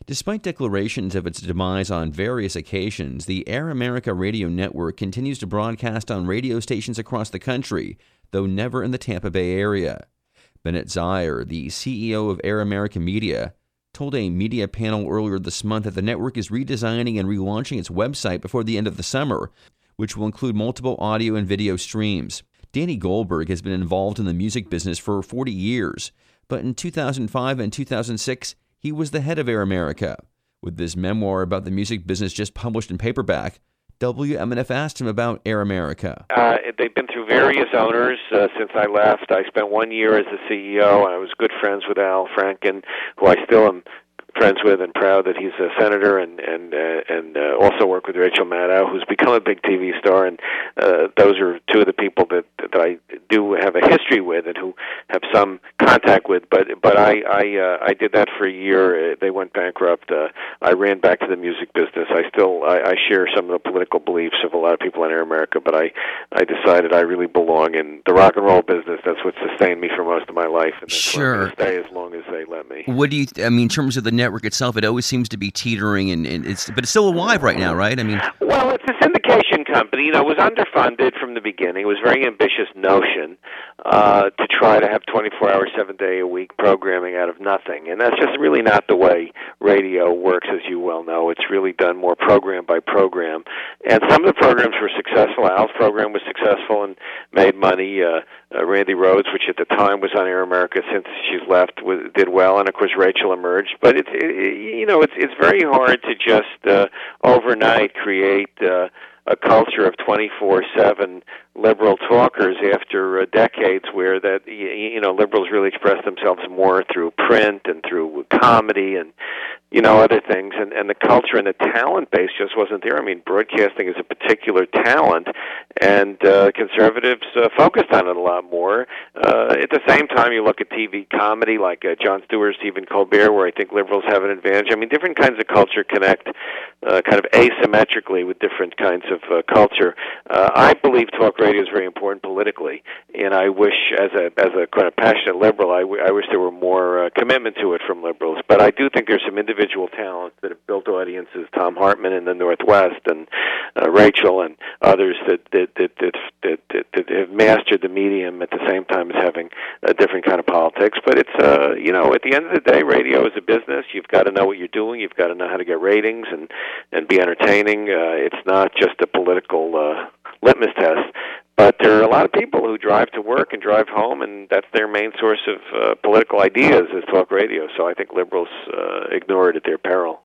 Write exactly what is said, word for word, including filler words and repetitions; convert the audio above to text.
Despite declarations of its demise on various occasions, the Air America Radio Network continues to broadcast on radio stations across the country, though never in the Tampa Bay area. Bennett Zier, the C E O of Air America Media, told a media panel earlier this month that the network is redesigning and relaunching its website before the end of the summer, which will include multiple audio and video streams. Danny Goldberg has been involved in the music business for forty years, but in two thousand five and two thousand six, he was the head of Air America. With this memoir about the music business just published in paperback, W M N F asked him about Air America. Uh, they've been through various owners uh, since I left. I spent one year as the C E O, and I was good friends with Al Franken, who I still am friends with and proud that he's a senator, and and uh, and uh, also work with Rachel Maddow, who's become a big T V star, and uh, those are two of the people that that I do have a history with and who have some contact with. But but I I uh, I did that for a year. Uh, They went bankrupt. Uh, I ran back to the music business. I still I, I share some of the political beliefs of a lot of people in Air America, but I I decided I really belong in the rock and roll business. That's what sustained me for most of my life, and that's Sure. where I'm going to stay as long as they let me. What do you, I mean, in terms of the network itself, it always seems to be teetering, and, and it's, but it's still alive right now, right? I mean, Well, it's a syndication company. You know, it was underfunded from the beginning. It was a very ambitious notion uh, to try to have twenty-four hour, seven day a week programming out of nothing, and that's just really not the way radio works, as you well know. It's really done more program by program, and some of the programs were successful. Al's program was successful and made money. Uh, uh, Randy Rhodes, which at the time was on Air America, since she's left, was, did well, and of course Rachel emerged. But it's it, you know it's it's very hard to just uh, overnight create uh, a culture of twenty-four seven liberal talkers after uh, decades where that you know liberals really express themselves more through print and through comedy and you know other things, and and the culture and the talent base just wasn't there. I mean, broadcasting is a particular talent, and uh, conservatives uh, focused on it a lot more. Uh, at the same time, you look at T V comedy like uh, Jon Stewart, Stephen Colbert, where I think liberals have an advantage. I mean, different kinds of culture connect uh, kind of asymmetrically with different kinds of uh, culture. Uh, I believe talk radio is very important politically, and I wish, as a as a kind of passionate liberal, I, w- I wish there were more uh, commitment to it from liberals. But I do think there's some individual talents that have built audiences. Tom Hartman in the Northwest, and uh, Rachel, and others that that that, that that that that have mastered the medium at the same time as having a different kind of politics. But it's uh you know at the end of the day, radio is a business. You've got to know what you're doing. You've got to know how to get ratings and and be entertaining. Uh, it's not just a political uh, litmus test. But there are a lot of people who drive to work and drive home, and that's their main source of uh, political ideas is talk radio. So I think liberals uh, ignore it at their peril.